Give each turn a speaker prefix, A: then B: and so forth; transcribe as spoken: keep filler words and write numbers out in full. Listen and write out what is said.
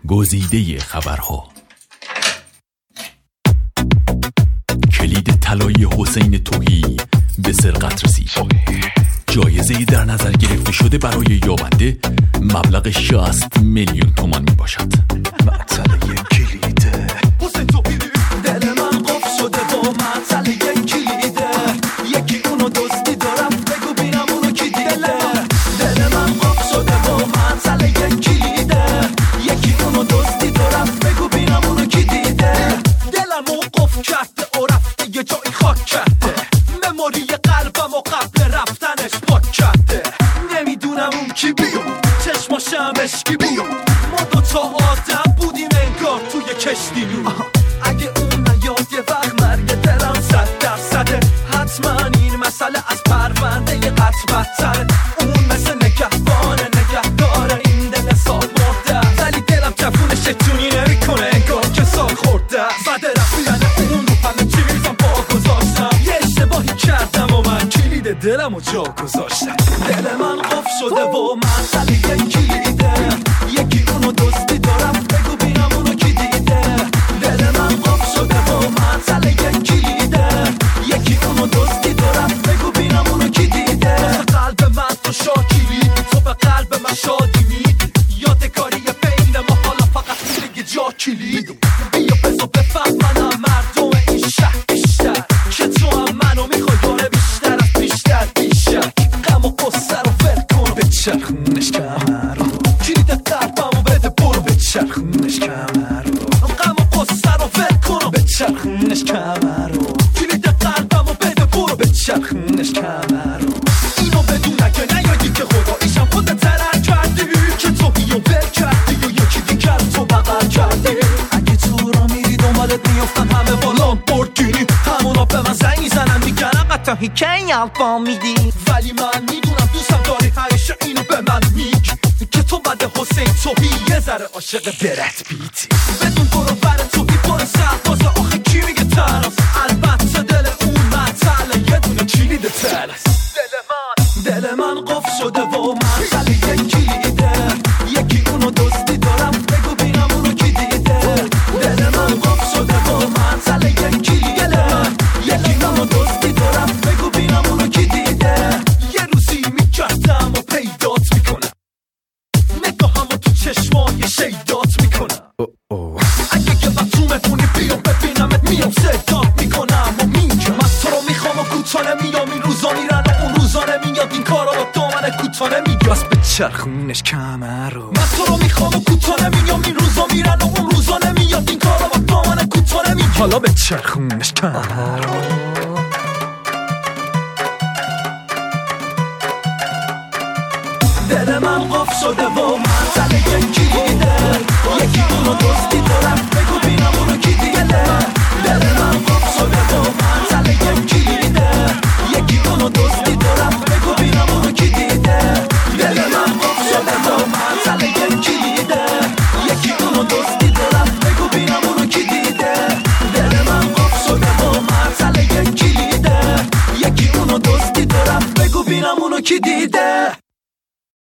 A: گزیده خبرها. کلید طلایی حسین تهی به سرقت رسید. جایزه در نظر گرفته شده برای یابنده مبلغ شصت میلیون تومان می باشد.
B: معطل کلیده حسین تهی، دل من قفل شده با معطل کلیده. یکی اونو دزدی دارم، بگو بینم اونو کی دیده. دل من قفل شده با معطل کلیده. یکی اونو دزدی دارم، بگو بینم اونو کی دیده. دلمو قفل کرده و رفته یه جایی خاک کرده. مموری قلبم و قبل رفتنش پاک کرده. نمیدونم اون کی بیاد، چشماشم اشکی بود. ما دوتا آدم بودیم انگار توی کشتی نور. اگه اون نیاد یه وقت مرگ دلم صد درصده. حتما این مسئله از پرونده یه قطع بدتره. اون مثل نگهبانه نگهداره این دل سال مرده. ولی دلم جفونش جونی نمیکنه انگار که سال خورده. زده رفتن اون رو همه چیزم با گذاشتم. یه اشتباهی کردم و من کلید دلم رو جا گذاشتم. دل من قفل شده و معطل کلیده. یکی اونو دزدی دارم، بگو بینم اونو کی دیده. دل من قفل شده و معطل کلیده. یکی اونو دزدی دارم، بگو بینم اونو کی دیده. قلب من تو شاکیلی، تو به قلب من شادی میدی. یادگاری بین ما حالا فقط میگه جا کلید. بیا بزا بفهمنم مردم این شهر بیشتر که تو هم منو میخوای داره بیشتر از بیشتر بیشتر. غم و قصه رو فر کن به چرخونش کمر رو. کلید قلبمو بده برو به چرخونش کمر رو. غم و قصه رو فر کن به چرخونش کمر رو. کلید قلبمو بده برو به چرخونش کمر رو. اینو بدون اگه نیادی که خداییشم خودت ترک کردی که تو بیو ول کردی و یکی دیگر تو بغل کردی. اگه تو را میری دنبالت میافتن همه با لامبورگینی. همونا به من زنگ میزنن میگن قطعی کی الفام میدی. ولی من میدونم دوستم داری همیشه اینو به من میگی که تو بعد حسین تهی یه ذره عاشق برد بیتی. بدون برو بر توهی پر سرباز آخه کی میگه ترس. البته دل اون معطله یه دونه کلید ترس. دل من دل من قفل شده و معطل کلیده. یکی اونو دزدی دارم، بگو بینم اونو کی دیده. دل من قفل شده و معطل کلیده. یکی اونو دزدی دارم، بگو بینم اونو کی دیده. یه روزی میگردم و پیدات میکنم، نگاهمو تو چشمای شیدات میکنم. اگه که من تو مهمونی بیام ببینمت میام صدات میکنم و میگم من تو رو میخوام و کوتاه نمیام. این روزا میرن و اون روزا نمیاد. این کارا با دامن کوتاه نمیگه بس به چرخونش کمر رو. من تو رو میخوام و کوتاه نمیام. این روزا میرن و اون روزا نمیاد. این کارا با دامن کوتاه نمیگه حالا به چرخونش کمر رو. دل من قفل شده و معطل کلیده. یکی اونو دزدی دارم، بگو